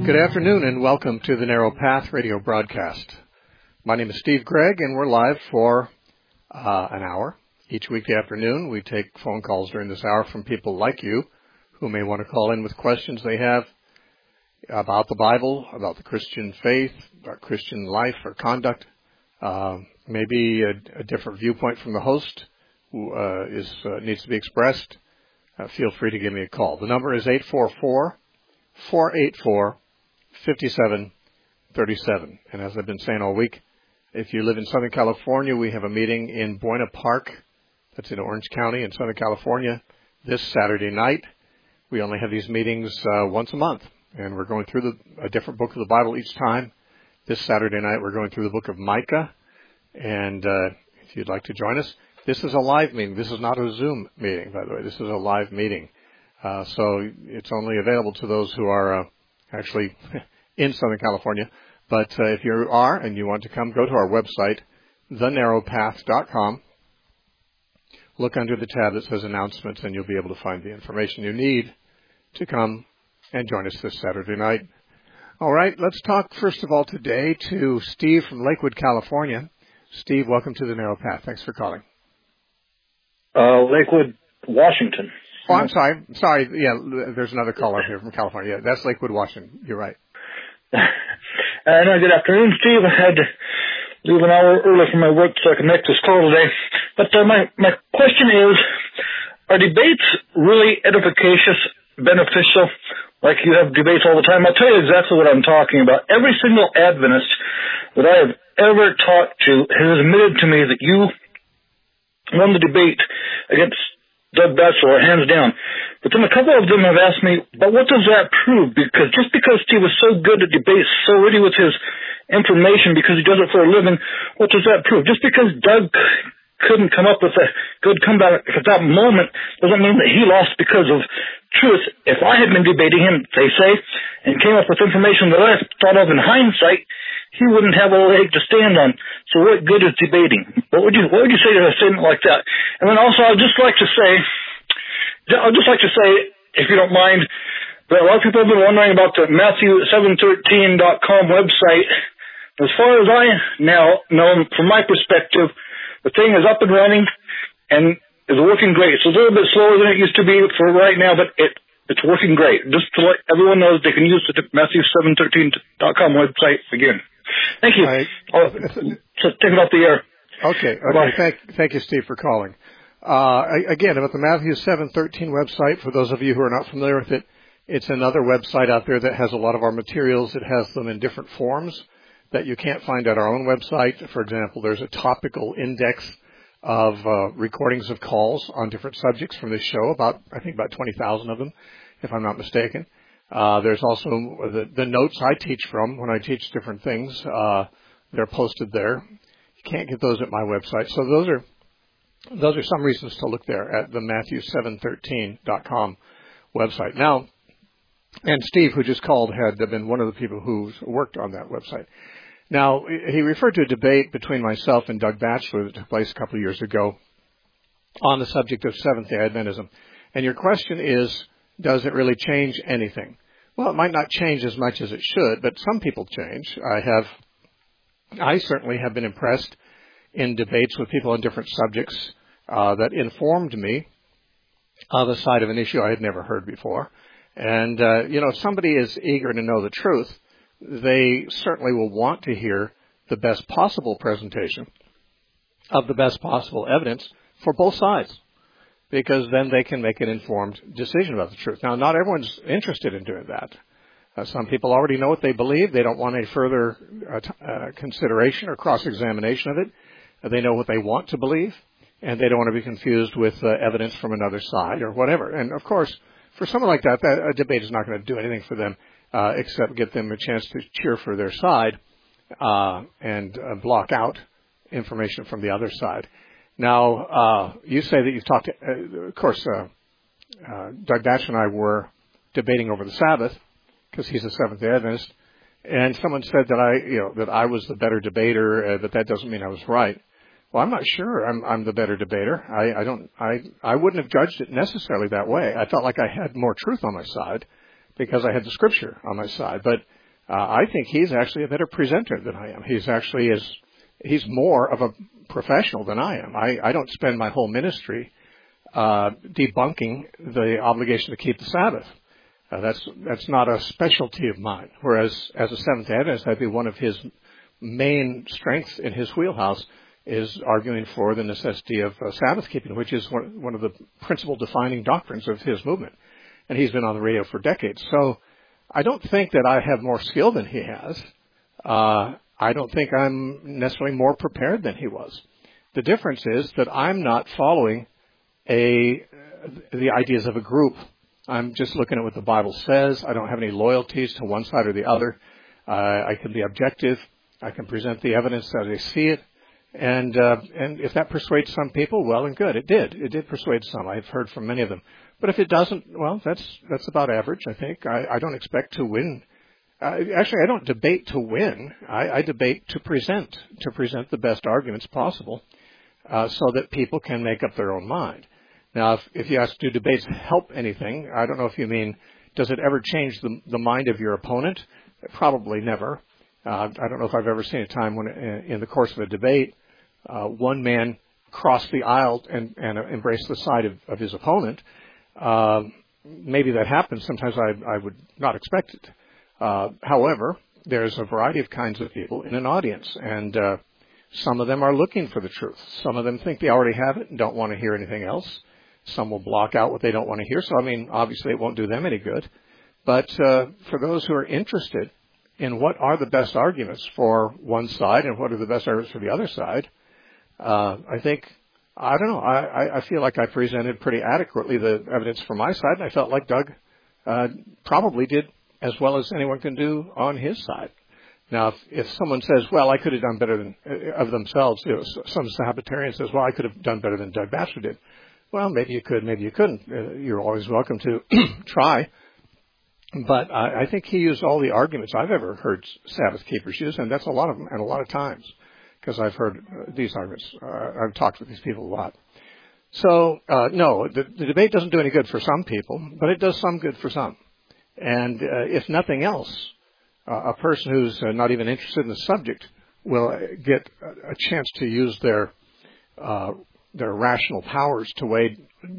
Good afternoon and welcome to the Narrow Path radio broadcast. My name is Steve Gregg and we're live for an hour. Each weekday afternoon we take phone calls during this hour from people like you who may want to call in with questions they have about the Bible, about the Christian faith, about Christian life or conduct, maybe a different viewpoint from the host who needs to be expressed. Feel free to give me a call. The number is 844-484-5737. And as I've been saying all week, if you live in Southern California, we have a meeting in Buena Park. That's in Orange County in Southern California this Saturday night. We only have these meetings once a month, and we're going through a different book of the Bible each time. This Saturday night, we're going through the book of Micah, and if you'd like to join us, this is a live meeting. This is not a Zoom meeting, by the way. This is a live meeting. So it's only available to those who are actually in Southern California. But if you are and you want to come, go to our website, thenarrowpath.com. Look under the tab that says announcements, and you'll be able to find the information you need to come and join us this Saturday night. All right, let's talk first of all today to Steve from Lakewood, California. Steve, welcome to the Narrow Path. Thanks for calling. Lakewood, Washington. Oh, I'm sorry. Yeah, there's another caller here from California. Yeah, that's Lakewood, Washington. You're right. Good afternoon, Steve. I had to leave an hour early from my work so I could make this call today. But my question is, are debates really edificacious, beneficial, like you have debates all the time? I'll tell you exactly what I'm talking about. Every single Adventist that I have ever talked to has admitted to me that you won the debate against Doug Batchelor, hands down. But then a couple of them have asked me, but what does that prove? Because just because Steve was so good at debates, so ready with his information because he does it for a living, what does that prove? Just because Doug couldn't come up with a good comeback at that moment doesn't mean that he lost because of truth. If I had been debating him, they say, and came up with information that I thought of in hindsight, he wouldn't have a leg to stand on. So what good is debating? What would you say to a statement like that? And then also I'd just like to say, if you don't mind, that a lot of people have been wondering about the Matthew713.com website. As far as I now know, from my perspective, the thing is up and running and is working great. It's a little bit slower than it used to be for right now, but it's working great. Just to let everyone know that they can use the Matthew713.com website again. Thank you. I'll take it off the air. Okay. Thank you, Steve, for calling. Again, about the Matthew 7:13 website, for those of you who are not familiar with it, it's another website out there that has a lot of our materials. It has them in different forms that you can't find at our own website. For example, there's a topical index of recordings of calls on different subjects from this show, about 20,000 of them, if I'm not mistaken. There's also the notes I teach from when I teach different things. They're posted there. You can't get those at my website. So those are some reasons to look there at the Matthew713.com website. Now, and Steve, who just called, had been one of the people who's worked on that website. Now, he referred to a debate between myself and Doug Batchelor that took place a couple of years ago on the subject of Seventh-day Adventism. And your question is, does it really change anything? Well, it might not change as much as it should, but some people change. I certainly have been impressed in debates with people on different subjects that informed me on the side of an issue I had never heard before. And, if somebody is eager to know the truth, they certainly will want to hear the best possible presentation of the best possible evidence for both sides, because then they can make an informed decision about the truth. Now, not everyone's interested in doing that. Some people already know what they believe. They don't want any further consideration or cross-examination of it. They know what they want to believe, and they don't want to be confused with evidence from another side or whatever. And, of course, for someone like that, a debate is not going to do anything for them except get them a chance to cheer for their side and block out information from the other side. Now, you say that you've talked to, of course, Doug Batchelor and I were debating over the Sabbath because he's a Seventh-day Adventist, and someone said that I was the better debater, but that doesn't mean I was right. Well, I'm not sure I'm the better debater. I wouldn't have judged it necessarily that way. I felt like I had more truth on my side because I had the Scripture on my side. But I think he's actually a better presenter than I am. He's more of a professional than I am. I don't spend my whole ministry debunking the obligation to keep the Sabbath. That's not a specialty of mine. Whereas as a Seventh-day Adventist, that'd be one of his main strengths in his wheelhouse is arguing for the necessity of Sabbath keeping, which is one of the principal defining doctrines of his movement. And he's been on the radio for decades. So I don't think that I have more skill than he has. I don't think I'm necessarily more prepared than he was. The difference is that I'm not following the ideas of a group. I'm just looking at what the Bible says. I don't have any loyalties to one side or the other. I can be objective. I can present the evidence as I see it. And if that persuades some people, well and good. It did persuade some. I've heard from many of them. But if it doesn't, well, that's about average, I think. I don't expect to win. Actually, I don't debate to win. I debate to present the best arguments possible, so that people can make up their own mind. Now, if you ask, do debates help anything? I don't know if you mean, does it ever change the mind of your opponent? Probably never. I don't know if I've ever seen a time when, in the course of a debate, one man crossed the aisle and embraced the side of his opponent. Maybe that happens. Sometimes I would not expect it. However, there's a variety of kinds of people in an audience, and some of them are looking for the truth. Some of them think they already have it and don't want to hear anything else. Some will block out what they don't want to hear. So, I mean, obviously it won't do them any good. But for those who are interested in what are the best arguments for one side and what are the best arguments for the other side, I think, I don't know, I feel like I presented pretty adequately the evidence for my side, and I felt like Doug probably did as well as anyone can do on his side. Now, if someone says, well, I could have done better than, of themselves, some Sabbatarian says, well, I could have done better than Doug Batchelor did. Well, maybe you could, maybe you couldn't. You're always welcome to try. But I think he used all the arguments I've ever heard Sabbath keepers use, and that's a lot of them, and a lot of times, because I've heard these arguments. I've talked with these people a lot. So, no, the debate doesn't do any good for some people, but it does some good for some. And if nothing else, a person who's not even interested in the subject will get a chance to use their rational powers to weigh,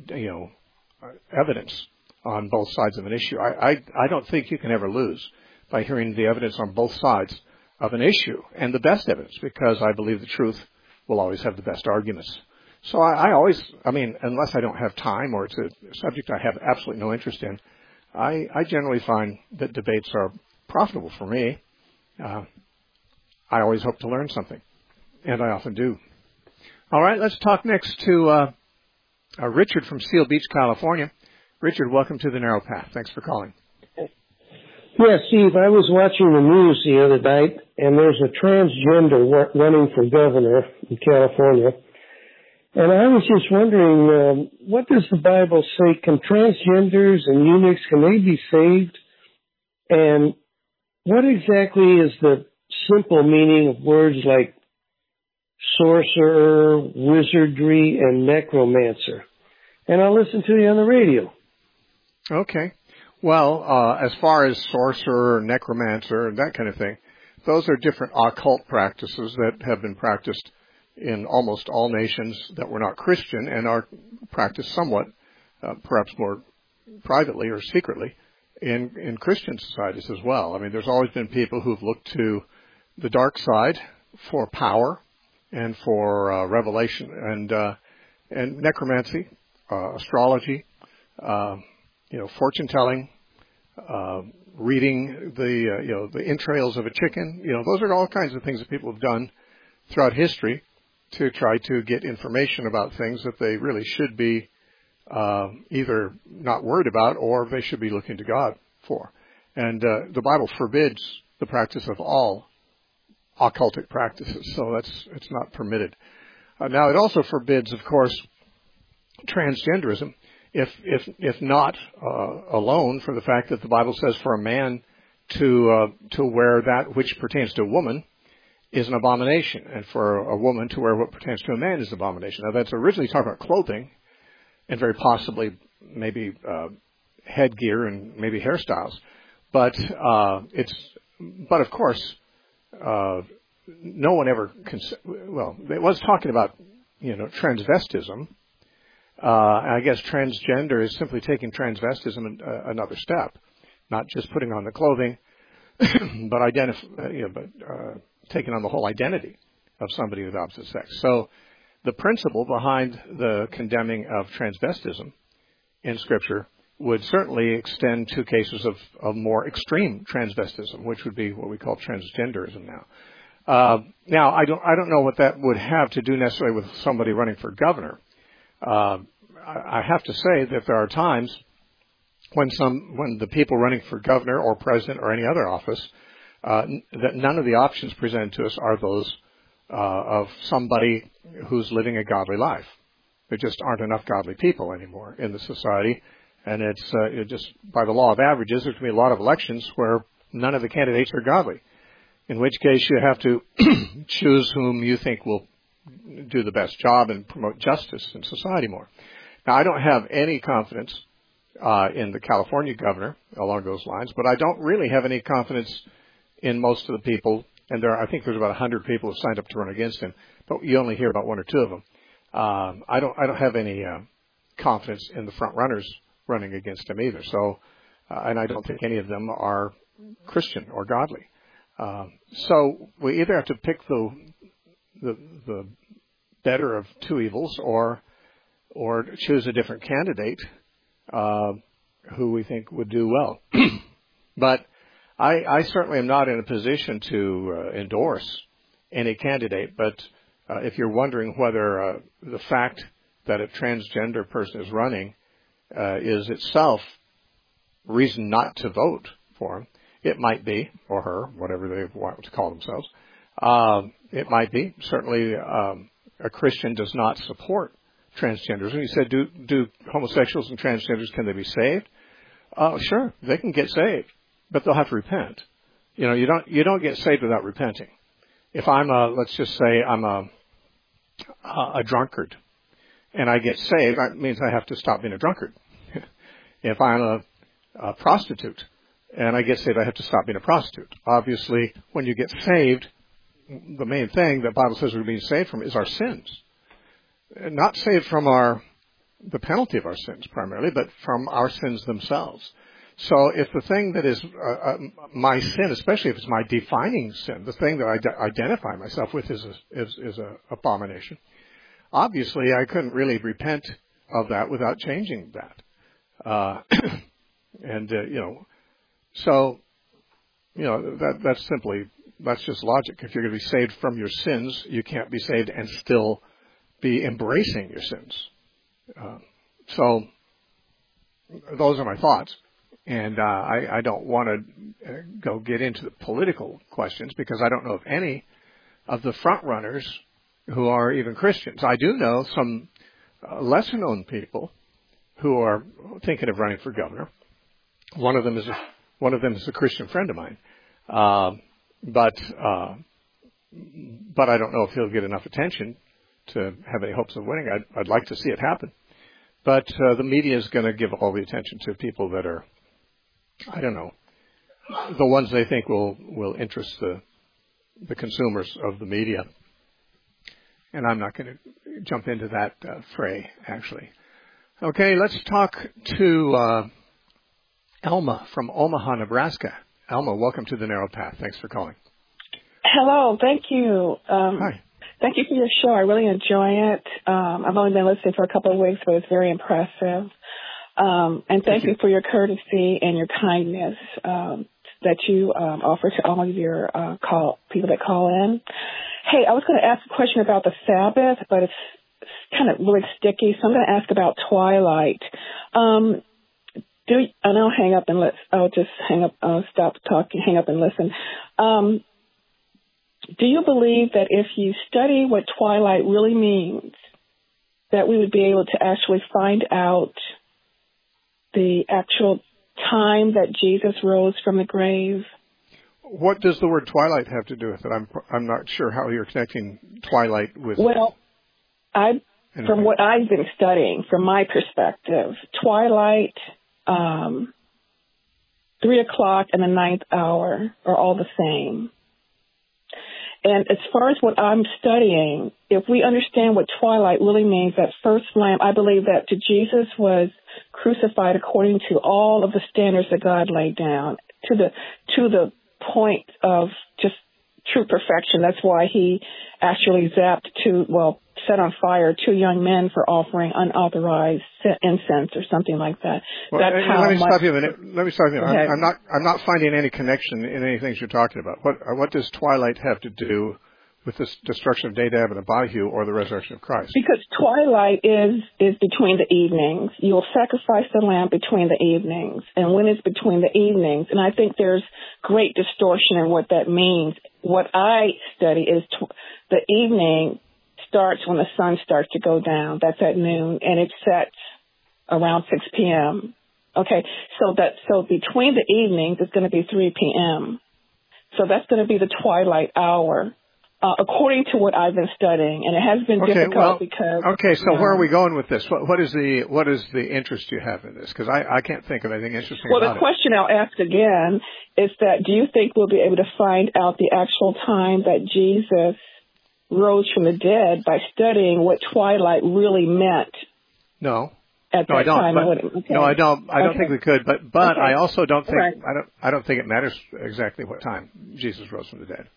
evidence on both sides of an issue. I don't think you can ever lose by hearing the evidence on both sides of an issue, and the best evidence, because I believe the truth will always have the best arguments. So I always, unless I don't have time or it's a subject I have absolutely no interest in, I generally find that debates are profitable for me. I always hope to learn something, and I often do. All right, let's talk next to Richard from Seal Beach, California. Richard, welcome to the Narrow Path. Thanks for calling. Yeah, Steve, I was watching the news the other night, and there's a transgender running for governor in California. And I was just wondering, what does the Bible say? Can transgenders and eunuchs, can they be saved? And what exactly is the simple meaning of words like sorcerer, wizardry, and necromancer? And I'll listen to you on the radio. Okay. Well, as far as sorcerer, necromancer, and that kind of thing, those are different occult practices that have been practiced in almost all nations that were not Christian and are practiced somewhat, perhaps more privately or secretly, in Christian societies as well. I mean, there's always been people who've looked to the dark side for power and for revelation and necromancy, astrology, fortune telling, reading the entrails of a chicken. Those are all kinds of things that people have done throughout history to try to get information about things that they really should be either not worried about or they should be looking to God for. And the Bible forbids the practice of all occultic practices, so it's not permitted. Now, it also forbids, of course, transgenderism, if not alone for the fact that the Bible says for a man to wear that which pertains to a woman is an abomination, and for a woman to wear what pertains to a man is an abomination. Now, that's originally talking about clothing, and very possibly maybe headgear and maybe hairstyles, but it's but of course, no one ever, it was talking about, transvestism. I guess transgender is simply taking transvestism another step, not just putting on the clothing, but taking on the whole identity of somebody with opposite sex. So the principle behind the condemning of transvestism in Scripture would certainly extend to cases of more extreme transvestism, which would be what we call transgenderism now. Now, I don't know what that would have to do necessarily with somebody running for governor. I have to say that there are times when the people running for governor or president or any other office, that none of the options presented to us are those of somebody who's living a godly life. There just aren't enough godly people anymore in the society, and it's just by the law of averages, there's going to be a lot of elections where none of the candidates are godly, in which case you have to choose whom you think will do the best job and promote justice in society more. Now, I don't have any confidence in the California governor along those lines, but I don't really have any confidence in most of the people, and I think there's about 100 people who signed up to run against him, but you only hear about one or two of them. I don't have any confidence in the front runners running against him either. So, and I don't think any of them are Christian or godly. So we either have to pick the better of two evils, or choose a different candidate who we think would do well. But I certainly am not in a position to endorse any candidate. But if you're wondering whether the fact that a transgender person is running is itself reason not to vote for him, it might be, or her, whatever they want to call themselves. It might be. Certainly, a Christian does not support transgenders. And he said, do homosexuals and transgenders, can they be saved? Sure, they can get saved, but they'll have to repent. You don't get saved without repenting. If let's just say I'm a drunkard, and I get saved, that means I have to stop being a drunkard. If I'm a prostitute, and I get saved, I have to stop being a prostitute. Obviously, when you get saved, the main thing the Bible says we're being saved from is our sins. Not saved from the penalty of our sins primarily, but from our sins themselves. So if the thing that is my sin, especially if it's my defining sin, the thing that I identify myself with is a abomination, obviously I couldn't really repent of that without changing that. That's just logic. If you're going to be saved from your sins, you can't be saved and still be embracing your sins. So those are my thoughts. And I don't want to go get into the political questions because I don't know of any of the front runners who are even Christians. I do know some lesser known people who are thinking of running for governor. One of them is a Christian friend of mine. But I don't know if he'll get enough attention to have any hopes of winning. I'd like to see it happen. But the media is going to give all the attention to people that are, I don't know, the ones they think will interest the consumers of the media. And I'm not going to jump into that fray, actually. Okay, let's talk to Elma from Omaha, Nebraska. Elma, welcome to The Narrow Path. Thanks for calling. Hello, thank you. Hi. Thank you for your show. I really enjoy it. I've only been listening for a couple of weeks, but it's very impressive. And thank you for your courtesy and your kindness that you offer to all of your people that call in. Hey, I was going to ask a question about the Sabbath, but it's kind of really sticky, so I'm going to ask about twilight. And I'll hang up and I'll just hang up, stop talking, hang up and listen. Do you believe that if you study what twilight really means, that we would be able to actually find out the actual time that Jesus rose from the grave? What does the word twilight have to do with it? I'm not sure how you're connecting twilight with. Well, from what I've been studying, from my perspective, twilight 3 o'clock and the 9th hour are all the same. And as far as what I'm studying, if we understand what twilight really means, that first lamb, I believe that Jesus was crucified according to all of the standards that God laid down, to the point of just true perfection. That's why he actually set on fire 2 young men for offering unauthorized incense or something like that. Well, That's how let me stop you a minute. I'm not finding any connection in any things you're talking about. What does twilight have to do with the destruction of Nadab and Abihu or the resurrection of Christ? Because twilight is between the evenings. You will sacrifice the lamb between the evenings. And when it's between the evenings, and I think there's great distortion in what that means. What I study is the evening starts when the sun starts to go down. That's at noon, and it sets around 6 p.m. Okay, so between the evenings is going to be 3 p.m. So that's going to be the twilight hour. According to what I've been studying, and it has been difficult because. Okay, so where are we going with this? What is the interest you have in this? Because I can't think of anything interesting about it. Well, the question I'll ask again is that do you think we'll be able to find out the actual time that Jesus rose from the dead by studying what twilight really meant? No. At that time? No, I don't. I don't think we could. But I also don't think I don't think it matters exactly what time Jesus rose from the dead.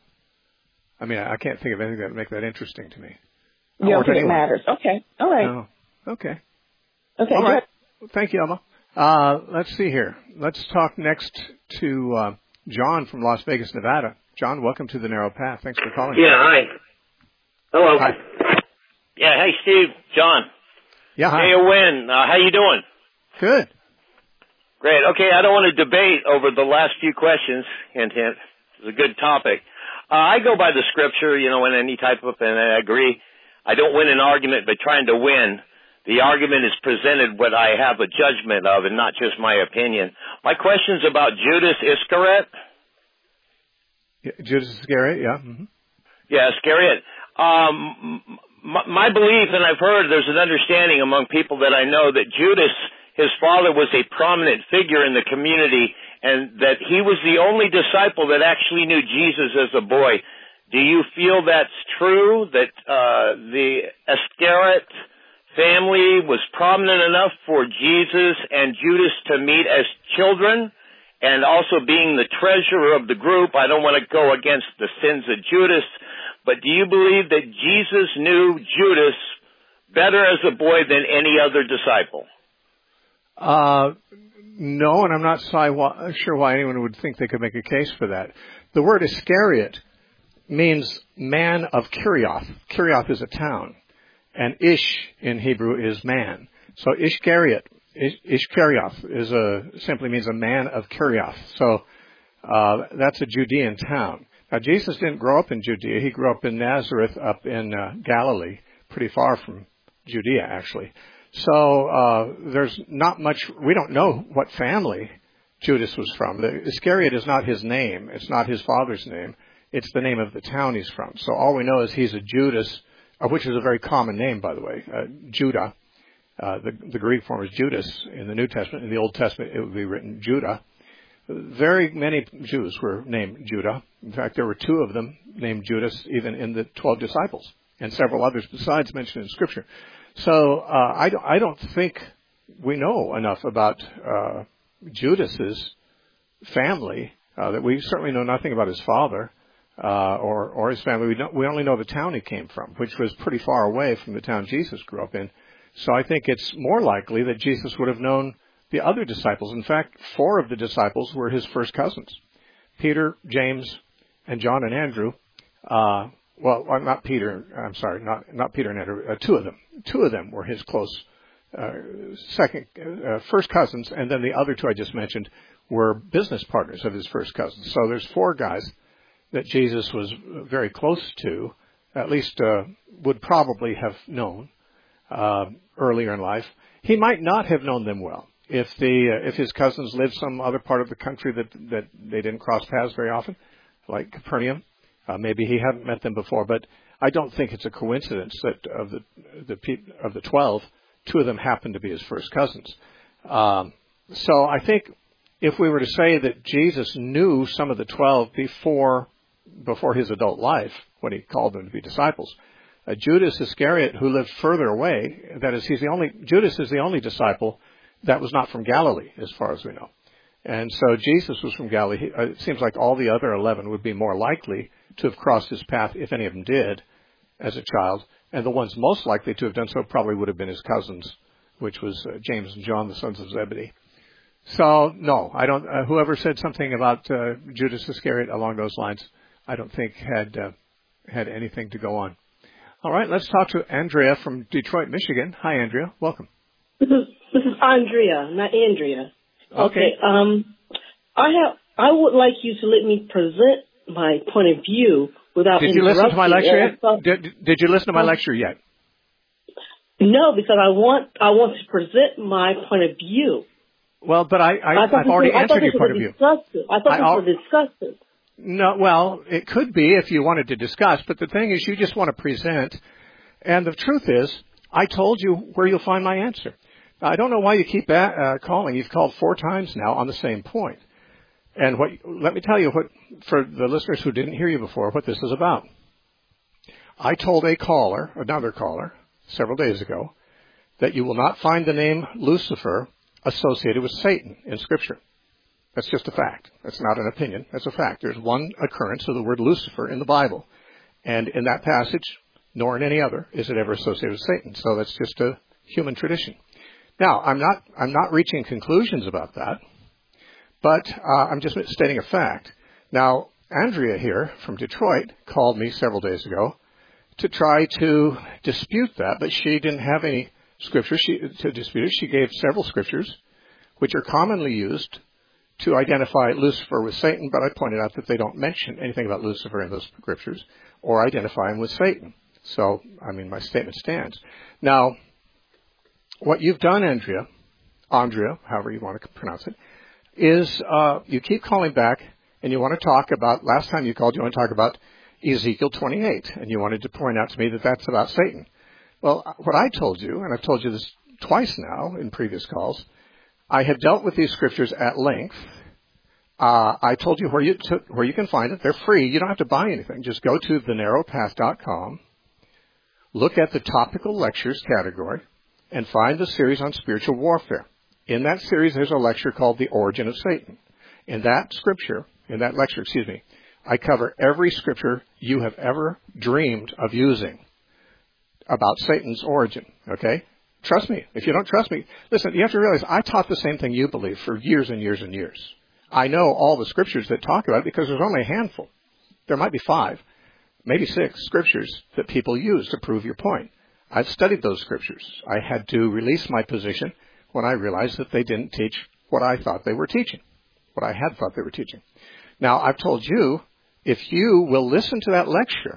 I mean, I can't think of anything that would make that interesting to me. You don't think it matters? Okay. All right. No. Okay. Okay. All right. Thank you, Alma. Let's see here. Let's talk next to John from Las Vegas, Nevada. John, welcome to the Narrow Path. Thanks for calling. Yeah, hi. Hello. Hi. Yeah, hey, Steve. John. Yeah, hi. Hey, Wynn. How you doing? Good. Great. Okay, I don't want to debate over the last few questions. Hint, hint. It's a good topic. I go by the scripture, in any type of, and I agree. I don't win an argument by trying to win. The argument is presented what I have a judgment of and not just my opinion. My question's about Judas Iscariot. Judas Iscariot, yeah. Mm-hmm. Yeah, Iscariot. My belief, and I've heard there's an understanding among people that I know that Judas, his father, was a prominent figure in the community, and that he was the only disciple that actually knew Jesus as a boy. Do you feel that's true, that the Iscariot family was prominent enough for Jesus and Judas to meet as children? And also being the treasurer of the group, I don't want to go against the sins of Judas, but do you believe that Jesus knew Judas better as a boy than any other disciple? No, and I'm not sure why anyone would think they could make a case for that. The word Iscariot means man of Kirioth. Kirioth is a town, and Ish in Hebrew is man. So Iscariot, Ishkarioth simply means a man of Kirioth. So that's a Judean town. Now Jesus didn't grow up in Judea. He grew up in Nazareth, up in Galilee, pretty far from Judea actually. So there's not much. We don't know what family Judas was from. The Iscariot is not his name. It's not his father's name. It's the name of the town he's from. So all we know is he's a Judas, which is a very common name, by the way, Judah. The Greek form is Judas in the New Testament. In the Old Testament, it would be written Judah. Very many Jews were named Judah. In fact, there were 2 of them named Judas, even in the 12 disciples, and several others besides mentioned in Scripture. So I don't think we know enough about Judas's family that we certainly know nothing about his father or his family. We only know the town he came from, which was pretty far away from the town Jesus grew up in. So I think it's more likely that Jesus would have known the other disciples. In fact, 4 of the disciples were his first cousins: Peter, James, and John and Andrew. Not Peter. I'm sorry, not Peter and Andrew. 2 of them. 2 of them were his close first cousins, and then the other 2 I just mentioned were business partners of his first cousins. So there's 4 guys that Jesus was very close to, at least would probably have known earlier in life. He might not have known them well if his cousins lived some other part of the country that they didn't cross paths very often, like Capernaum. Maybe he hadn't met them before, but I don't think it's a coincidence that of the 12, 2 of them happened to be his first cousins. So I think if we were to say that Jesus knew some of the 12 before his adult life, when he called them to be disciples, Judas Iscariot, who lived further away, that is, Judas is the only disciple that was not from Galilee, as far as we know. And so Jesus was from Galilee. It seems like all the other 11 would be more likely to have crossed his path, if any of them did, as a child. And the ones most likely to have done so probably would have been his cousins, which was James and John, the sons of Zebedee. So, no, I don't. Whoever said something about Judas Iscariot along those lines, I don't think had anything to go on. All right, let's talk to Andrea from Detroit, Michigan. Hi, Andrea. Welcome. This is Andrea, not Andrea. Okay. I would like you to let me present my point of view without interrupting. Did you listen to my lecture yet? Did you listen to my lecture yet? No, because I want to present my point of view. Well, but I've already answered your point of view. I thought we were discussing. No, well, it could be if you wanted to discuss, but the thing is you just want to present. And the truth is, I told you where you'll find my answer. I don't know why you keep calling. You've called 4 times now on the same point. And let me tell you for the listeners who didn't hear you before, what this is about. I told another caller, several days ago, that you will not find the name Lucifer associated with Satan in Scripture. That's just a fact. That's not an opinion. That's a fact. There's one occurrence of the word Lucifer in the Bible. And in that passage, nor in any other, is it ever associated with Satan. So that's just a human tradition. Now, I'm not reaching conclusions about that, but I'm just stating a fact. Now, Andrea here from Detroit called me several days ago to try to dispute that, but she didn't have any scripture to dispute it. She gave several scriptures, which are commonly used to identify Lucifer with Satan, but I pointed out that they don't mention anything about Lucifer in those scriptures or identify him with Satan. So, my statement stands. Now, what you've done, Andrea, however you want to pronounce it, is you keep calling back and you want to talk about, last time you called, you want to talk about Ezekiel 28, and you wanted to point out to me that that's about Satan. Well, what I told you, and I've told you this twice now in previous calls, I have dealt with these scriptures at length. I told you where you can find it. They're free. You don't have to buy anything. Just go to thenarrowpath.com, look at the topical lectures category, and find the series on spiritual warfare. In that series, there's a lecture called The Origin of Satan. In that lecture, I cover every scripture you have ever dreamed of using about Satan's origin, okay? Trust me. If you don't trust me, listen, you have to realize I taught the same thing you believe for years and years and years. I know all the scriptures that talk about it because there's only a handful. There might be 5, maybe 6 scriptures that people use to prove your point. I've studied those scriptures. I had to release my position when I realized that they didn't teach what I thought they were teaching, what I had thought they were teaching. Now, I've told you, if you will listen to that lecture,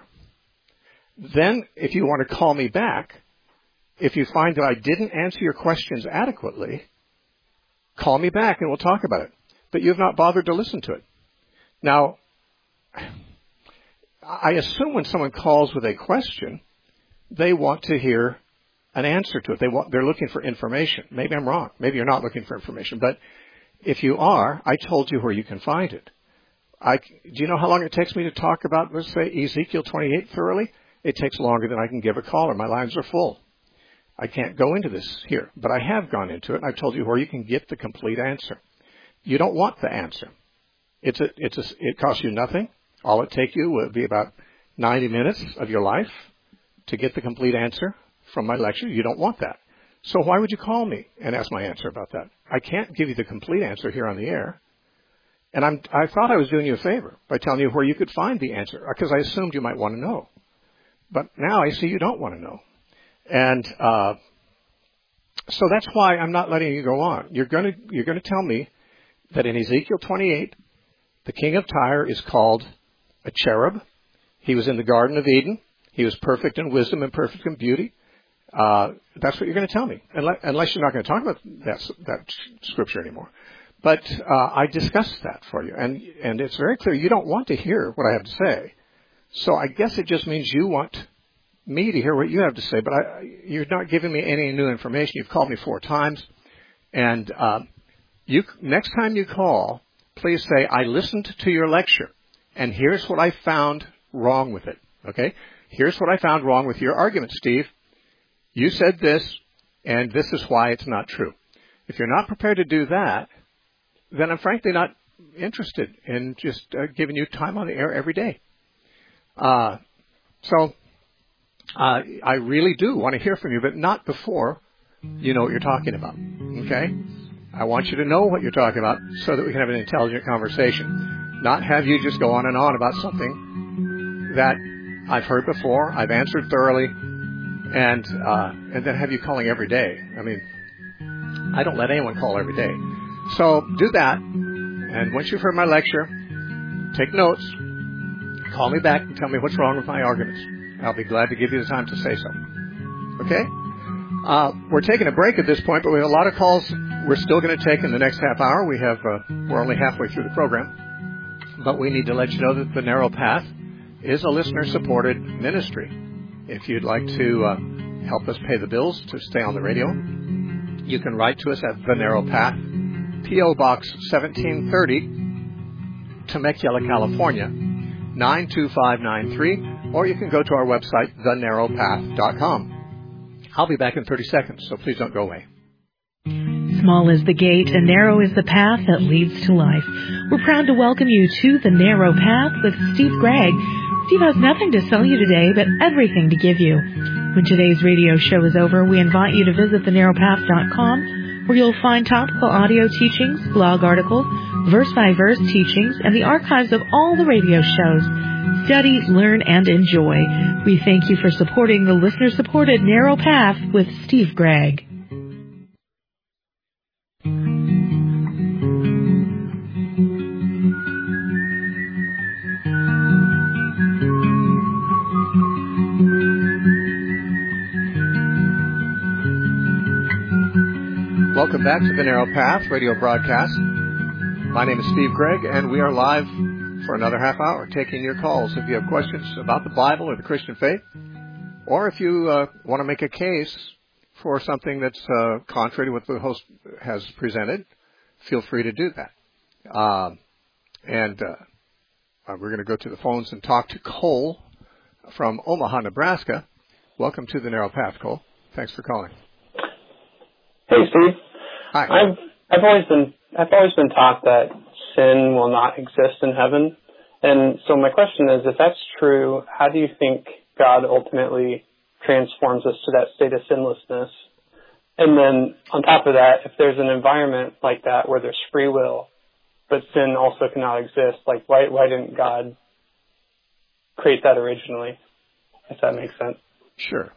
then if you want to call me back, if you find that I didn't answer your questions adequately, call me back and we'll talk about it. But you have not bothered to listen to it. Now, I assume when someone calls with a question, they want to hear an answer to it. They're looking for information. Maybe I'm wrong. Maybe you're not looking for information. But if you are, I told you where you can find it. Do you know how long it takes me to talk about, let's say, Ezekiel 28 thoroughly? It takes longer than I can give a caller. My lines are full. I can't go into this here, but I have gone into it, and I've told you where you can get the complete answer. You don't want the answer. It costs you nothing. All it take you would be about 90 minutes of your life to get the complete answer from my lecture. You don't want that. So why would you call me and ask my answer about that? I can't give you the complete answer here on the air. And I thought I was doing you a favor by telling you where you could find the answer, because I assumed you might want to know. But now I see you don't want to know. And so that's why I'm not letting you go on. You're going to tell me that in Ezekiel 28, the king of Tyre is called a cherub. He was in the Garden of Eden. He was perfect in wisdom and perfect in beauty. That's what you're going to tell me, unless you're not going to talk about that scripture anymore. But I discussed that for you, and it's very clear you don't want to hear what I have to say. So I guess it just means you want me to hear what you have to say, but you're not giving me any new information. You've called me 4 times, and next time you call, please say, I listened to your lecture, and here's what I found wrong with it. Okay? Here's what I found wrong with your argument, Steve. You said this, and this is why it's not true. If you're not prepared to do that, then I'm frankly not interested in just giving you time on the air every day. So I really do want to hear from you, but not before you know what you're talking about. Okay? I want you to know what you're talking about so that we can have an intelligent conversation. Not have you just go on and on about something that I've heard before, I've answered thoroughly, and then have you calling every day. I mean, I don't let anyone call every day. So do that, and once you've heard my lecture, take notes, call me back and tell me what's wrong with my arguments. I'll be glad to give you the time to say so. Okay? We're taking a break at this point, but we have a lot of calls we're still going to take in the next half hour. We're only halfway through the program, but we need to let you know that The Narrow Path is a listener-supported ministry. If you'd like to help us pay the bills to stay on the radio, you can write to us at The Narrow Path, P.O. Box 1730, Temecula, California, 92593, or you can go to our website, thenarrowpath.com. I'll be back in 30 seconds, so please don't go away. Small is the gate and narrow is the path that leads to life. We're proud to welcome you to The Narrow Path with Steve Gregg. Steve has nothing to sell you today, but everything to give you. When today's radio show is over, we invite you to visit thenarrowpath.com, where you'll find topical audio teachings, blog articles, verse-by-verse teachings, and the archives of all the radio shows. Study, learn, and enjoy. We thank you for supporting the listener-supported Narrow Path with Steve Gregg. Welcome back to The Narrow Path radio broadcast. My name is Steve Gregg, and we are live for another half hour taking your calls. If you have questions about the Bible or the Christian faith, or if you want to make a case for something that's contrary to what the host has presented, feel free to do that. We're going to go to the phones and talk to Cole from Omaha, Nebraska. Welcome to The Narrow Path, Cole. Thanks for calling. Hey, Steve. Hi. I've always been taught that sin will not exist in heaven, and so my question is, if that's true, how do you think God ultimately transforms us to that state of sinlessness? And then on top of that, if there's an environment like that where there's free will, but sin also cannot exist, like why didn't God create that originally? If that makes sense. Sure.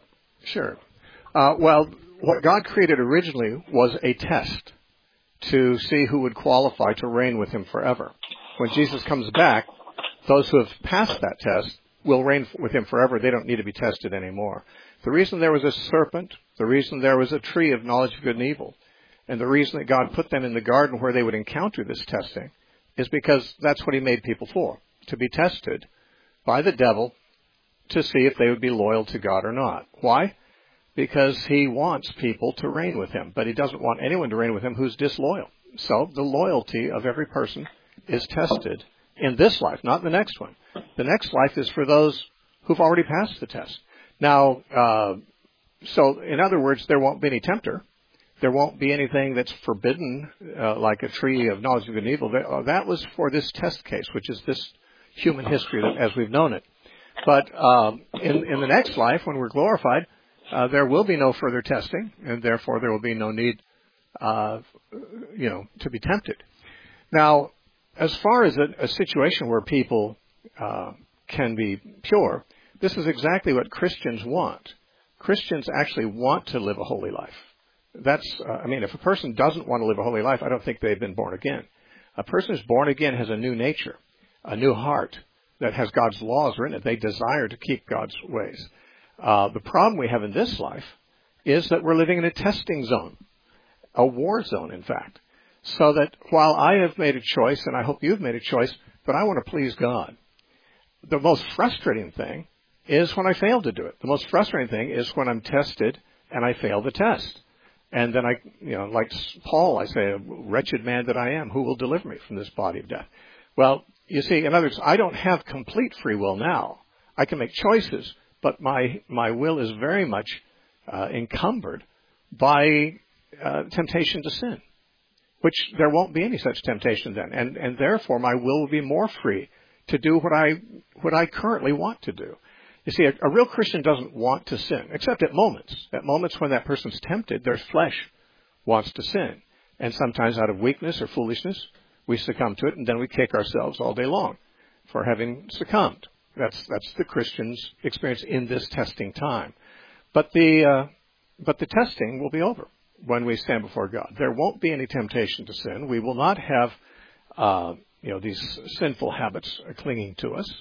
Well, what God created originally was a test to see who would qualify to reign with him forever. When Jesus comes back, those who have passed that test will reign with him forever. They don't need to be tested anymore. The reason there was a serpent, the reason there was a tree of knowledge of good and evil, and the reason that God put them in the garden where they would encounter this testing is because that's what he made people for, to be tested by the devil to see if they would be loyal to God or not. Why? Because he wants people to reign with him, but he doesn't want anyone to reign with him who's disloyal. So the loyalty of every person is tested in this life, not the next one. The next life is for those who've already passed the test. Now, so in other words, there won't be any tempter. There won't be anything that's forbidden, like a tree of knowledge of good and evil. That was for this test case, which is this human history as we've known it. But in the next life, when we're glorified, there will be no further testing, and therefore there will be no need, to be tempted. Now, as far as a situation where people can be pure, this is exactly what Christians want. Christians actually want to live a holy life. If a person doesn't want to live a holy life, I don't think they've been born again. A person who's born again has a new nature, a new heart that has God's laws written in it. They desire to keep God's ways. The problem we have in this life is that we're living in a testing zone, a war zone, in fact. So that while I have made a choice, and I hope you've made a choice, but I want to please God, the most frustrating thing is when I fail to do it. The most frustrating thing is when I'm tested and I fail the test. And then like Paul, I say, wretched man that I am, who will deliver me from this body of death? Well, you see, in other words, I don't have complete free will now. I can make choices, but my will is very much encumbered by temptation to sin, which there won't be any such temptation then. And therefore, my will be more free to do what I currently want to do. You see, a real Christian doesn't want to sin, except at moments. At moments when that person's tempted, their flesh wants to sin. And sometimes out of weakness or foolishness, we succumb to it, and then we kick ourselves all day long for having succumbed. That's the Christian's experience in this testing time. But the testing will be over when we stand before God. There won't be any temptation to sin. We will not have these sinful habits clinging to us.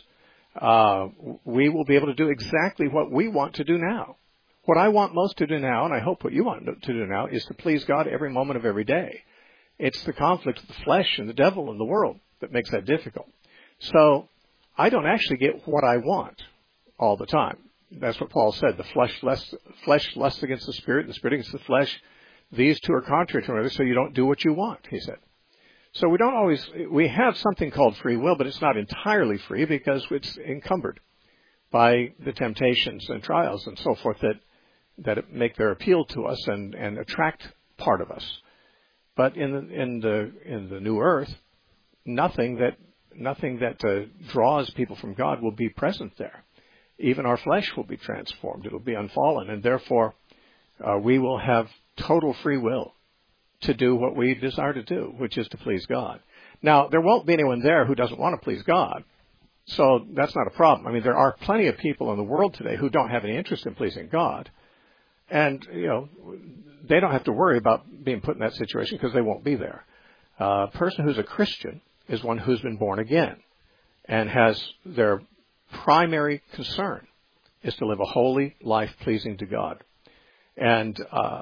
We will be able to do exactly what we want to do now. What I want most to do now, and I hope what you want to do now, is to please God every moment of every day. It's the conflict of the flesh and the devil and the world that makes that difficult. So I don't actually get what I want all the time. That's what Paul said. The flesh lusts against the spirit, and the spirit against the flesh. These two are contrary to one another, so you don't do what you want, he said. So we have something called free will, but it's not entirely free because it's encumbered by the temptations and trials and so forth that make their appeal to us and attract part of us. But in the new earth, nothing that draws people from God will be present there. Even our flesh will be transformed. It will be unfallen, and therefore we will have total free will to do what we desire to do, which is to please God. Now, there won't be anyone there who doesn't want to please God, so that's not a problem. I mean, there are plenty of people in the world today who don't have any interest in pleasing God, and, they don't have to worry about being put in that situation because they won't be there. A person who's a Christian is one who's been born again and has their primary concern is to live a holy life pleasing to God. And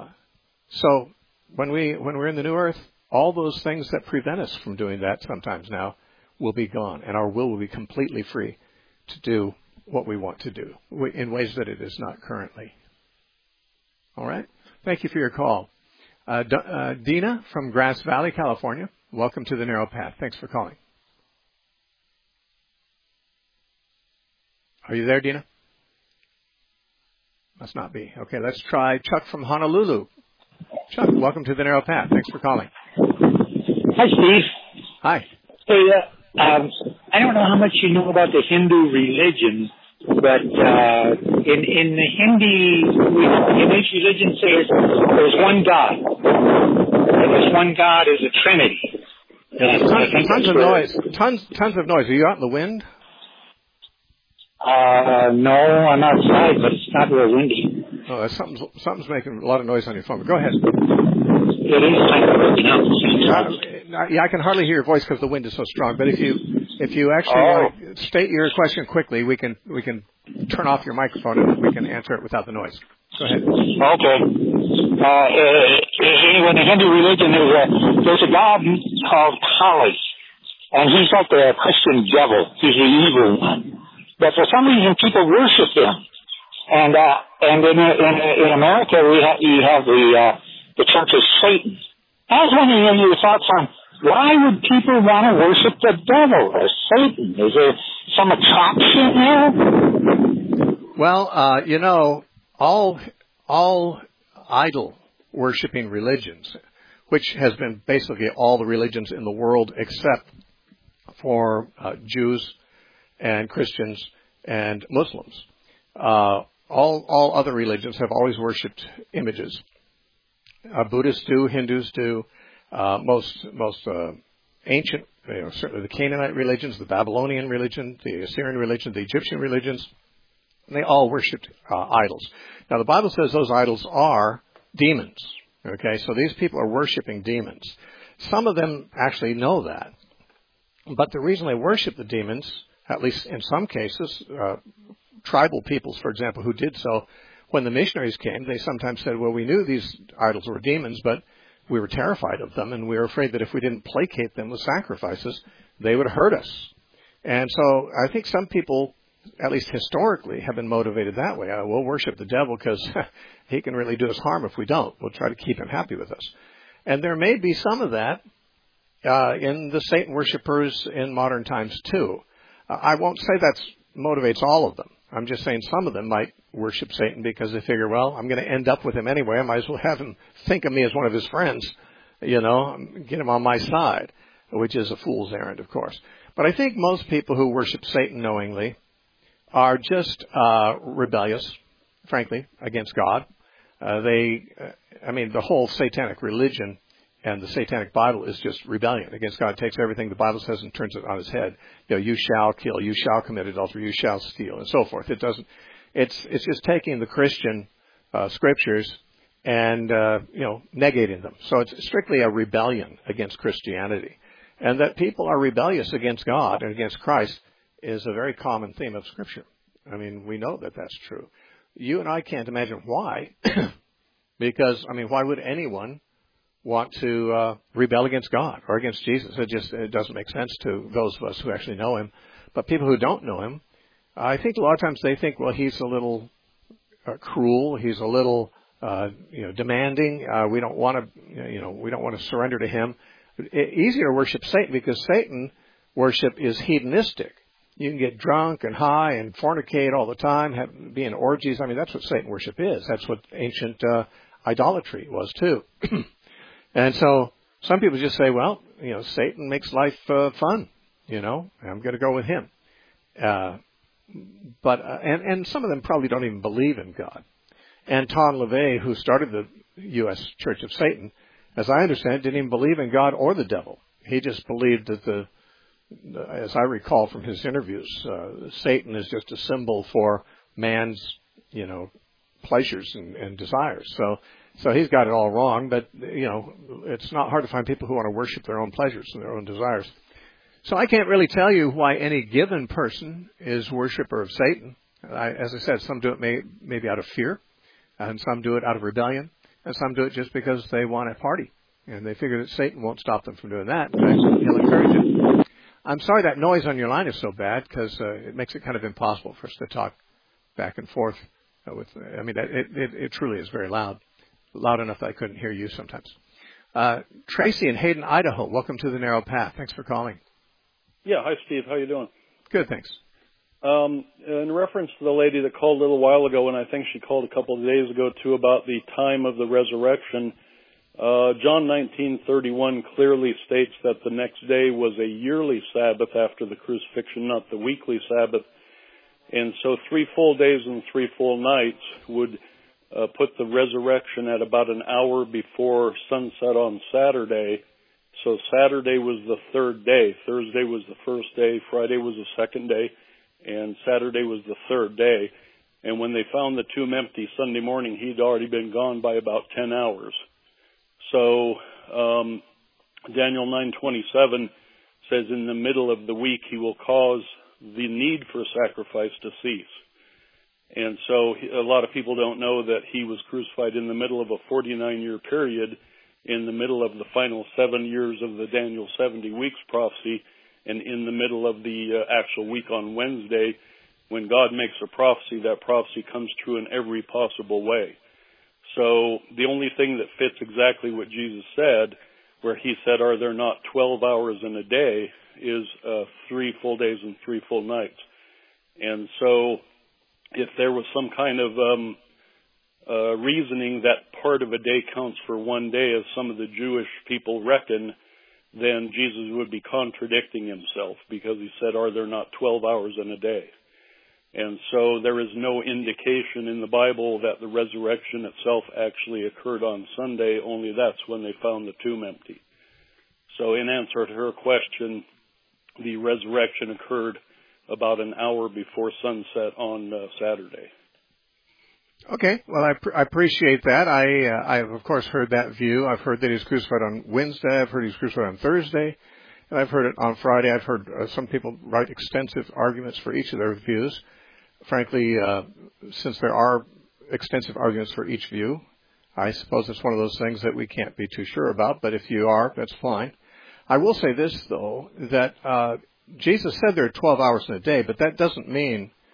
so when we're in the new earth, all those things that prevent us from doing that sometimes now will be gone, and our will be completely free to do what we want to do in ways that it is not currently. All right? Thank you for your call. Dina from Grass Valley, California. Welcome to the Narrow Path. Thanks for calling. Are you there, Dina? Must not be. Okay, let's try Chuck from Honolulu. Chuck, welcome to the Narrow Path. Thanks for calling. Hi, Steve. Hi. Hey, I don't know how much you know about the Hindu religion, but in the in each religion says there's one God, and this one God is a Trinity. Tons of noise. Tons of noise. Are you out in the wind? No, I'm outside, but it's not real windy. Oh, something's making a lot of noise on your phone. But go ahead. It is kind of working out at the same time. Yeah, I can hardly hear your voice because the wind is so strong. But if you actually state your question quickly, we can turn off your microphone and we can answer it without the noise. Go ahead. Okay. In the Hindu religion, there's a god called Kali, and he's like the Christian devil. He's the evil one. But for some reason, people worship him. And in America, you have the Church of Satan. I was wondering your thoughts on why would people want to worship the devil or Satan? Is there some attraction there? Well, all idol worshiping religions, which has been basically all the religions in the world except for Jews and Christians and Muslims. All other religions have always worshipped images. Buddhists do, Hindus do, most ancient, certainly the Canaanite religions, the Babylonian religion, the Assyrian religion, the Egyptian religions, they all worshipped idols. Now the Bible says those idols are demons. Okay, so these people are worshiping demons. Some of them actually know that. But the reason they worship the demons, at least in some cases, tribal peoples, for example, who did so, when the missionaries came, they sometimes said, well, we knew these idols were demons, but we were terrified of them, and we were afraid that if we didn't placate them with sacrifices, they would hurt us. And so I think some people at least historically, have been motivated that way. We'll worship the devil because he can really do us harm if we don't. We'll try to keep him happy with us. And there may be some of that in the Satan worshipers in modern times too. I won't say that motivates all of them. I'm just saying some of them might worship Satan because they figure, well, I'm going to end up with him anyway. I might as well have him think of me as one of his friends, get him on my side, which is a fool's errand, of course. But I think most people who worship Satan knowingly are just rebellious, frankly, against God. The whole satanic religion and the satanic Bible is just rebellion against God. It takes everything the Bible says and turns it on its head. You shall kill, you shall commit adultery, you shall steal, and so forth. It's just taking the Christian scriptures and negating them. So it's strictly a rebellion against Christianity. And that people are rebellious against God and against Christ is a very common theme of Scripture. I mean, we know that that's true. You and I can't imagine why, because, why would anyone want to rebel against God or against Jesus? It doesn't make sense to those of us who actually know him. But people who don't know him, I think a lot of times they think, well, he's a little cruel, he's a little demanding. We don't want to surrender to him. Easier to worship Satan because Satan worship is hedonistic. You can get drunk and high and fornicate all the time, be in orgies. That's what Satan worship is. That's what ancient idolatry was too. And so some people just say, well, Satan makes life fun. I'm going to go with him. But some of them probably don't even believe in God. Anton LaVey, who started the U.S. Church of Satan, as I understand it, didn't even believe in God or the devil. He just believed that as I recall from his interviews, Satan is just a symbol for man's, pleasures and desires. So he's got it all wrong, but, it's not hard to find people who want to worship their own pleasures and their own desires. So I can't really tell you why any given person is worshiper of Satan. As I said, some do it maybe out of fear, and some do it out of rebellion, and some do it just because they want a party, and they figure that Satan won't stop them from doing that. He'll encourage it. I'm sorry that noise on your line is so bad because it makes it kind of impossible for us to talk back and forth. It truly is very loud enough that I couldn't hear you sometimes. Tracy in Hayden, Idaho, welcome to the Narrow Path. Thanks for calling. Yeah, hi Steve. How you doing? Good, thanks. In reference to the lady that called a little while ago, and I think she called a couple of days ago too, about the time of the resurrection, John 19:31 clearly states that the next day was a yearly Sabbath after the crucifixion, not the weekly Sabbath. And so 3 full days and 3 full nights would put the resurrection at about an hour before sunset on Saturday. So Saturday was the third day, Thursday was the first day, Friday was the second day, and Saturday was the third day. And when they found the tomb empty Sunday morning, he'd already been gone by about 10 hours. So Daniel 9:27 says in the middle of the week he will cause the need for sacrifice to cease. And so a lot of people don't know that he was crucified in the middle of a 49-year period, in the middle of the final 7 years of the Daniel 70 weeks prophecy, and in the middle of the actual week on Wednesday. When God makes a prophecy, that prophecy comes true in every possible way. So the only thing that fits exactly what Jesus said, where he said, are there not 12 hours in a day, is 3 full days and 3 full nights. And so if there was some kind of reasoning that part of a day counts for 1 day, as some of the Jewish people reckon, then Jesus would be contradicting himself, because he said, are there not 12 hours in a day? And so there is no indication in the Bible that the resurrection itself actually occurred on Sunday, only that's when they found the tomb empty. So in answer to her question, the resurrection occurred about an hour before sunset on Saturday. Okay, well, I appreciate that. I've of course heard that view. I've heard that he was crucified on Wednesday. I've heard he was crucified on Thursday. And I've heard it on Friday. I've heard some people write extensive arguments for each of their views. Frankly, since there are extensive arguments for each view, I suppose it's one of those things that we can't be too sure about. But if you are, that's fine. I will say this, though, that Jesus said there are 12 hours in a day, but that doesn't mean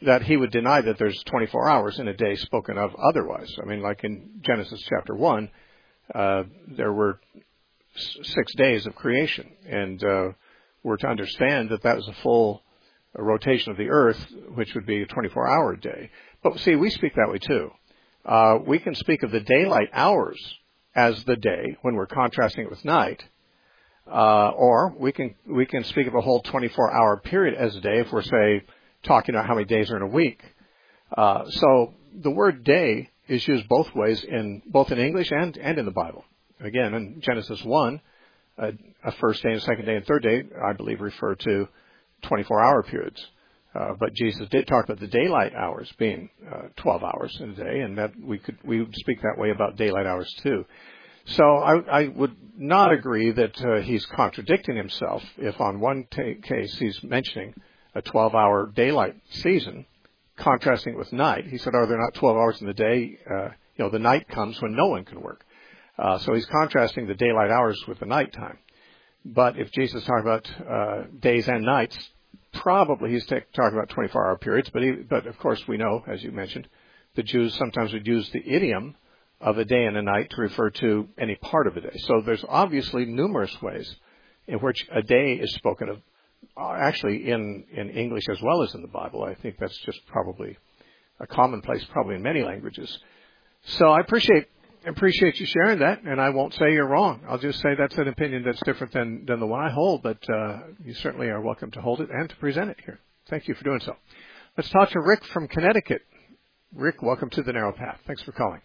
that he would deny that there's 24 hours in a day spoken of otherwise. I mean, like in Genesis chapter 1, there were 6 days of creation, and we're to understand that that was a full rotation of the earth, which would be a 24-hour day. But see, we speak that way too. We can speak of the daylight hours as the day when we're contrasting it with night, or we can speak of a whole 24-hour period as a day if we're, say, talking about how many days are in a week. So the word day is used both ways, both in English and in the Bible. Again, in Genesis 1, a first day and a second day and third day, I believe, refer to 24-hour periods. But Jesus did talk about the daylight hours being 12 hours in a day, and that we would speak that way about daylight hours too. So I would not agree that he's contradicting himself if on one case he's mentioning a 12-hour daylight season, contrasting it with night. He said, are there not 12 hours in the day? The night comes when no one can work. So he's contrasting the daylight hours with the nighttime. But if Jesus is talking about days and nights, probably he's talking about 24-hour periods. But of course we know, as you mentioned, the Jews sometimes would use the idiom of a day and a night to refer to any part of a day. So there's obviously numerous ways in which a day is spoken of, actually in English as well as in the Bible. I think that's just probably a commonplace, probably in many languages. So I appreciate you sharing that, and I won't say you're wrong. I'll just say that's an opinion that's different than the one I hold, but you certainly are welcome to hold it and to present it here. Thank you for doing so. Let's talk to Rick from Connecticut. Rick, welcome to The Narrow Path. Thanks for calling.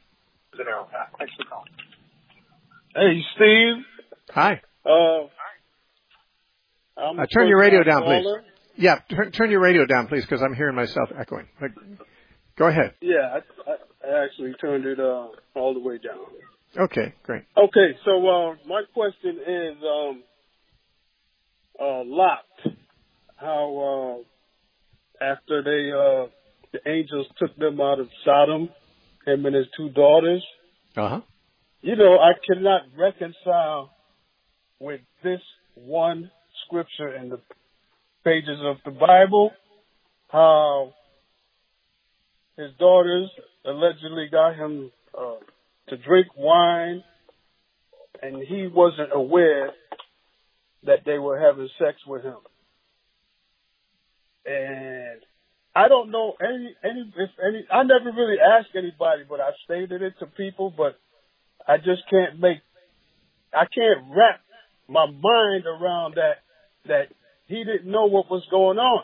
Hey, Steve. Hi. Turn your radio down, please. Yeah, turn your radio down, please, because I'm hearing myself echoing. Go ahead. Yeah, I actually turned it all the way down. Okay, great. Okay, so my question is Lot. How after the angels took them out of Sodom, him and his 2 daughters. Uh-huh. I cannot reconcile with this one scripture in the pages of the Bible how his daughters allegedly got him to drink wine, and he wasn't aware that they were having sex with him. And I don't know if I never really asked anybody, but I've stated it to people, but I just can't wrap my mind around that he didn't know what was going on,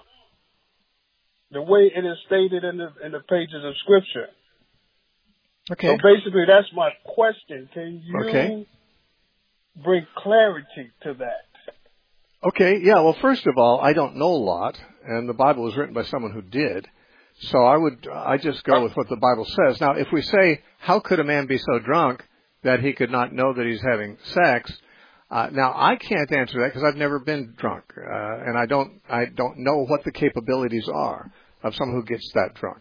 the way it is stated in the pages of Scripture. Okay. So basically, that's my question. Can you bring clarity to that? Okay, yeah, well, first of all, I don't know a lot, and the Bible was written by someone who did, so I just go with what the Bible says. Now, if we say, how could a man be so drunk that he could not know that he's having sex? Now, I can't answer that because I've never been drunk, and I don't know what the capabilities are of someone who gets that drunk.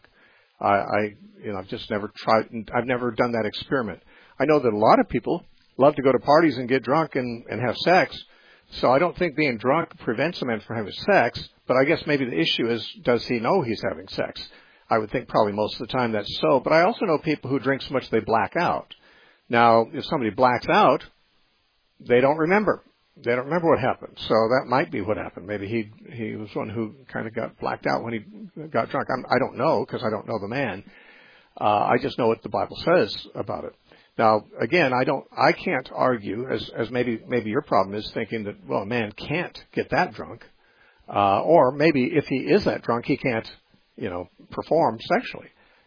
I've just never tried, I've never done that experiment. I know that a lot of people love to go to parties and get drunk and have sex, so I don't think being drunk prevents a man from having sex, but I guess maybe the issue is, does he know he's having sex? I would think probably most of the time that's so, but I also know people who drink so much they black out. Now, if somebody blacks out, they don't remember. They don't remember what happened. So that might be what happened. Maybe he was one who kind of got blacked out when he got drunk. I don't know because I don't know the man. I just know what the Bible says about it. Now, again, I can't argue as maybe your problem is thinking that, well, a man can't get that drunk. Or maybe if he is that drunk, he can't, perform sexually.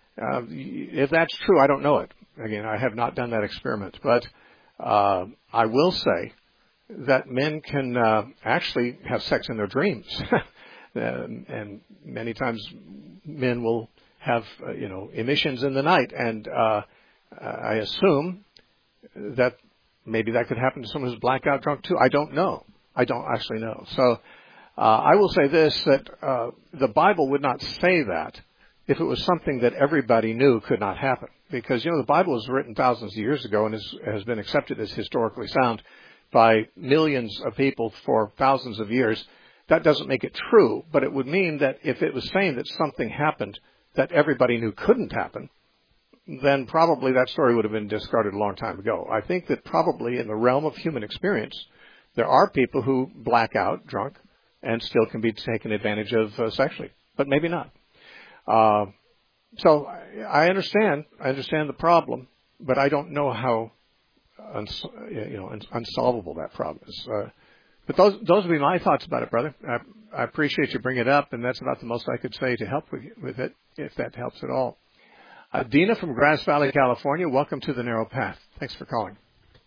If that's true, I don't know it. Again, I have not done that experiment, but I will say that men can actually have sex in their dreams, and many times men will have emissions in the night, and I assume that maybe that could happen to someone who's blackout drunk too. I don't know. I don't actually know. So I will say this, that the Bible would not say that if it was something that everybody knew could not happen. Because, the Bible was written thousands of years ago and has been accepted as historically sound by millions of people for thousands of years. that doesn't make it true, but it would mean that if it was saying that something happened that everybody knew couldn't happen, then probably that story would have been discarded a long time ago. I think that probably in the realm of human experience, there are people who black out drunk and still can be taken advantage of sexually, but maybe not. So I understand the problem, but I don't know how unsolvable that problem is. But those would be my thoughts about it, brother. I appreciate you bringing it up, and that's about the most I could say to help with it, if that helps at all. Dina from Grass Valley, California, welcome to the Narrow Path. Thanks for calling.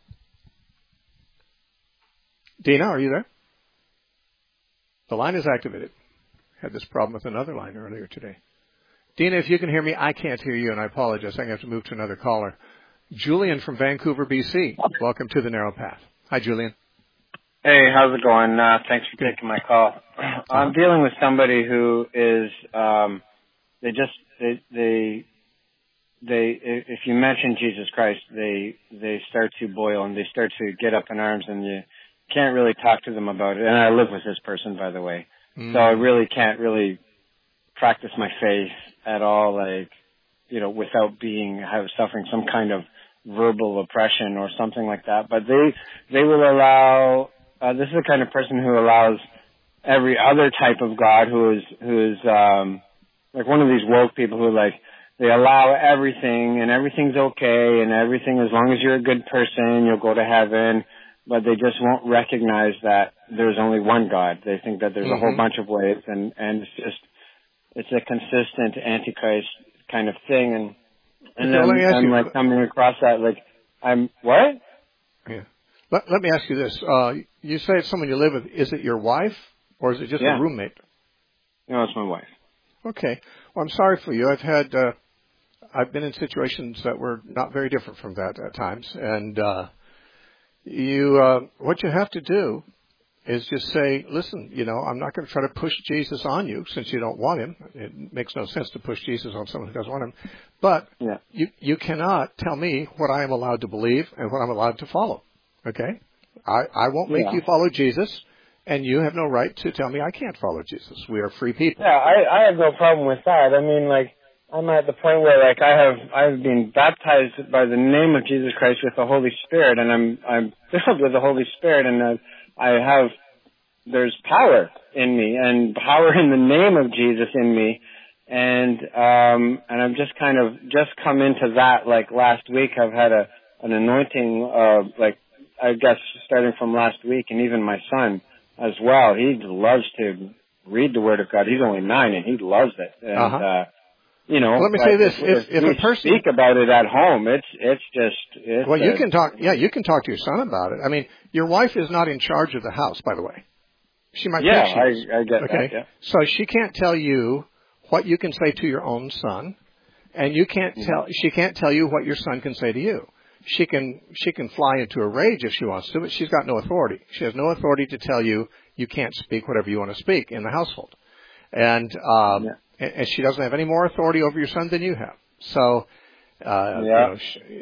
Dina, are you there? The line is activated. Had this problem with another line earlier today. Dina, if you can hear me, I can't hear you, and I apologize. I'm going to have to move to another caller. Julian from Vancouver, BC, welcome to the Narrow Path. Hi, Julian. Hey, how's it going? Thanks for taking my call. I'm dealing with somebody who is, if you mention Jesus Christ, they start to boil and they start to get up in arms, and you can't really talk to them about it. And I live with this person, by the way. So I really can't really practice my faith at all, without suffering some kind of verbal oppression or something like that. But they will allow, this is the kind of person who allows every other type of God who is like one of these woke people who they allow everything and everything's okay and everything, as long as you're a good person, you'll go to heaven. But they just won't recognize that there's only one God. They think that there's a whole bunch of ways, and it's a consistent Antichrist kind of thing. And then I'm coming across that, I'm what? Yeah. Let me ask you this. You say it's someone you live with. Is it your wife or is it just a roommate? No, it's my wife. Okay. Well, I'm sorry for you. I've been in situations that were not very different from that at times. And, what you have to do is just say, listen, I'm not going to try to push Jesus on you since you don't want him. It makes no sense to push Jesus on someone who doesn't want him. But you cannot tell me what I am allowed to believe and what I'm allowed to follow. Okay? I won't make you follow Jesus, and you have no right to tell me I can't follow Jesus. We are free people. Yeah, I have no problem with that. I mean, I'm at the point where I've been baptized by the name of Jesus Christ with the Holy Spirit, and I'm filled with the Holy Spirit, and there's power in me and power in the name of Jesus in me, and I've just come into that. Last week, I've had an anointing, I guess starting from last week, and even my son as well. He loves to read the Word of God. He's only 9, and he loves it. And let me say this: if a person speak about it at home, it's you can talk. Yeah, you can talk to your son about it. I mean, your wife is not in charge of the house, by the way. She might. Yeah, I get that. Yeah. So she can't tell you what you can say to your own son, and you can't tell. She can't tell you what your son can say to you. She can fly into a rage if she wants to, but she's got no authority. She has no authority to tell you can't speak whatever you want to speak in the household, and she doesn't have any more authority over your son than you have. So, now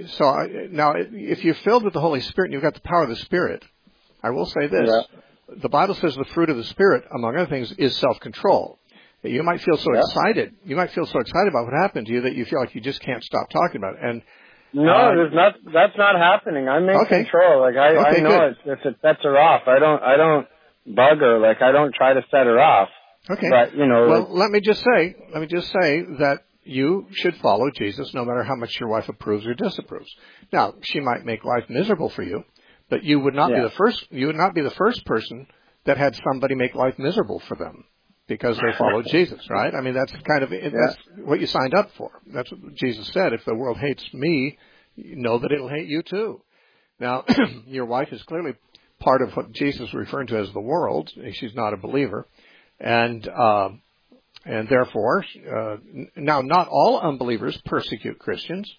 if you're filled with the Holy Spirit and you've got the power of the Spirit, I will say this: the Bible says the fruit of the Spirit, among other things, is self-control. You might feel so excited. You might feel so excited about what happened to you that you feel like you just can't stop talking about it. And no, that's not happening. I'm in control. I know if it sets her off, I don't bug her. I don't try to set her off. Okay. But, well, let me just say that you should follow Jesus no matter how much your wife approves or disapproves. Now, she might make life miserable for you, but you would not be the first. You would not be the first person that had somebody make life miserable for them because they followed Jesus, right? I mean, that's that's what you signed up for. That's what Jesus said. If the world hates me, know that it'll hate you too. Now, your wife is clearly part of what Jesus is referring to as the world. She's not a believer. And therefore, now not all unbelievers persecute Christians,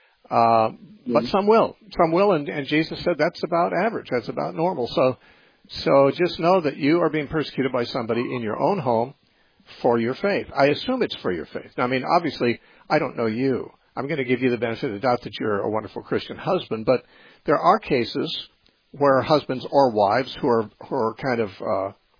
but some will. Some will, and Jesus said that's about average. That's about normal. So just know that you are being persecuted by somebody in your own home for your faith. I assume it's for your faith. Now, I mean, obviously, I don't know you. I'm going to give you the benefit of the doubt that you're a wonderful Christian husband, but there are cases where husbands or wives who are kind of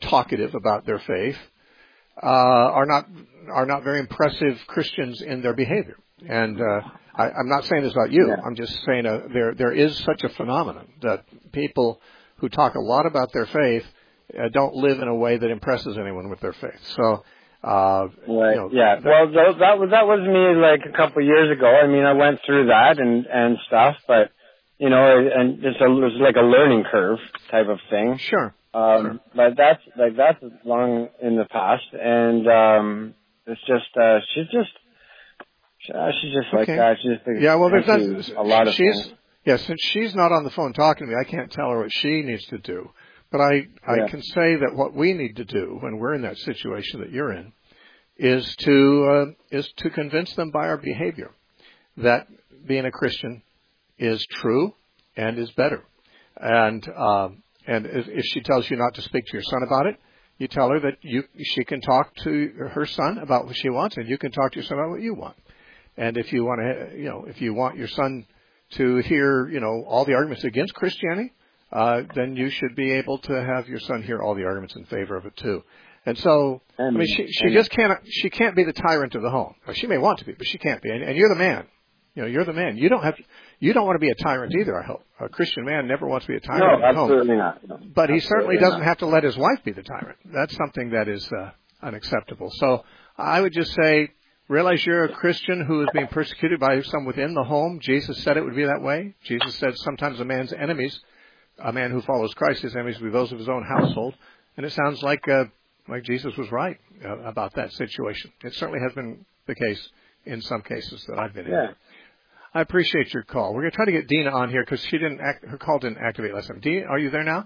talkative about their faith, are not very impressive Christians in their behavior. And I'm not saying this about you. Yeah. I'm just saying there is such a phenomenon that people who talk a lot about their faith don't live in a way that impresses anyone with their faith. So, right. Yeah. Well, that was me like a couple of years ago. I mean, I went through that and stuff, but and it's like a learning curve type of thing. Sure. But that's long in the past, and it's just she's just like that. She's just there's a lot of things. Yeah, since she's not on the phone talking to me, I can't tell her what she needs to do. But I can say that what we need to do when we're in that situation that you're in is to convince them by our behavior that being a Christian is true and is better. And if she tells you not to speak to your son about it, you tell her that she can talk to her son about what she wants, and you can talk to your son about what you want. And if you want to, if you want your son to hear, all the arguments against Christianity, then you should be able to have your son hear all the arguments in favor of it too. And so, she can't be the tyrant of the home. She may want to be, but she can't be. And you're the man. You're the man. You don't want to be a tyrant either, I hope. A Christian man never wants to be a tyrant at home. No, absolutely not. No, but he certainly doesn't have to let his wife be the tyrant. That's something that is unacceptable. So I would just say, realize you're a Christian who is being persecuted by some within the home. Jesus said it would be that way. Jesus said sometimes a man's enemies, a man who follows Christ, his enemies will be those of his own household. And it sounds like Jesus was right about that situation. It certainly has been the case in some cases that I've been in. I appreciate your call. We're going to try to get Dina on here because her call didn't activate last time. Dina, are you there now?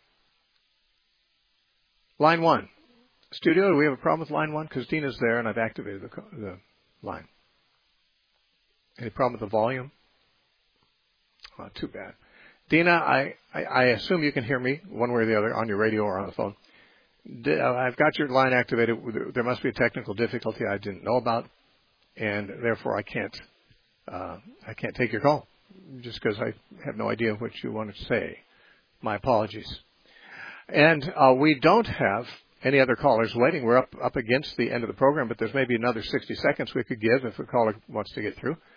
Line 1. Studio, do we have a problem with line 1? Because Dina's there and I've activated the line. Any problem with the volume? Oh, too bad. Dina, I assume you can hear me one way or the other on your radio or on the phone. I've got your line activated. There must be a technical difficulty I didn't know about, and therefore I can't take your call just because I have no idea what you wanted to say. My apologies. And we don't have any other callers waiting. We're up against the end of the program, but there's maybe another 60 seconds we could give if a caller wants to get through.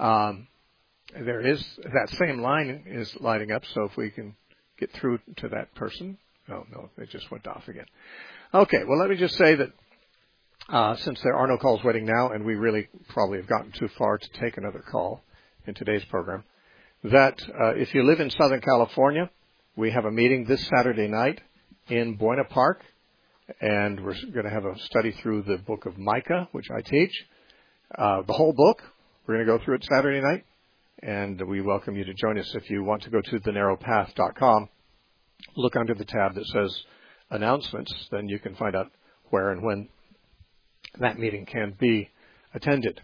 There is that same line is lighting up, so if we can get through to that person. Oh, no, it just went off again. Okay, well, let me just say that since there are no calls waiting now, and we really probably have gotten too far to take another call in today's program, that if you live in Southern California, we have a meeting this Saturday night in Buena Park, and we're going to have a study through the book of Micah, which I teach. The whole book, we're going to go through it Saturday night, and we welcome you to join us. If you want to go to thenarrowpath.com, look under the tab that says announcements, then you can find out where and when that meeting can be attended.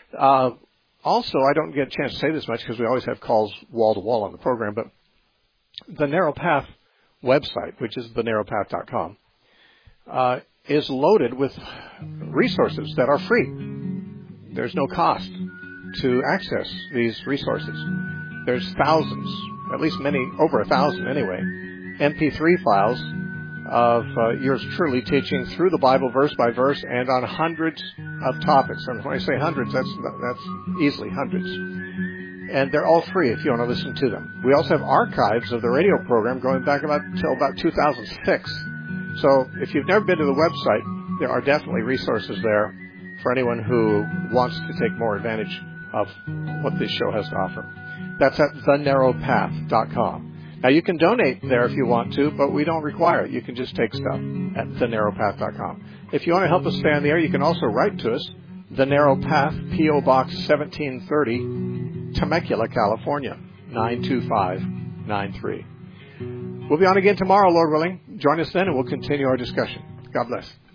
Also, I don't get a chance to say this much because we always have calls wall-to-wall on the program, but the Narrow Path website, which is thenarrowpath.com, is loaded with resources that are free. There's no cost to access these resources. There's thousands, at least many, over 1,000 anyway, MP3 files of yours truly teaching through the Bible verse by verse and on hundreds of topics. And when I say hundreds, that's easily hundreds. And they're all free if you want to listen to them. We also have archives of the radio program going back till about 2006. So if you've never been to the website, there are definitely resources there for anyone who wants to take more advantage of what this show has to offer. That's at thenarrowpath.com. Now, you can donate there if you want to, but we don't require it. You can just take stuff at thenarrowpath.com. If you want to help us stay on the air, you can also write to us, The Narrow Path, P.O. Box 1730, Temecula, California, 92593. We'll be on again tomorrow, Lord willing. Join us then, and we'll continue our discussion. God bless.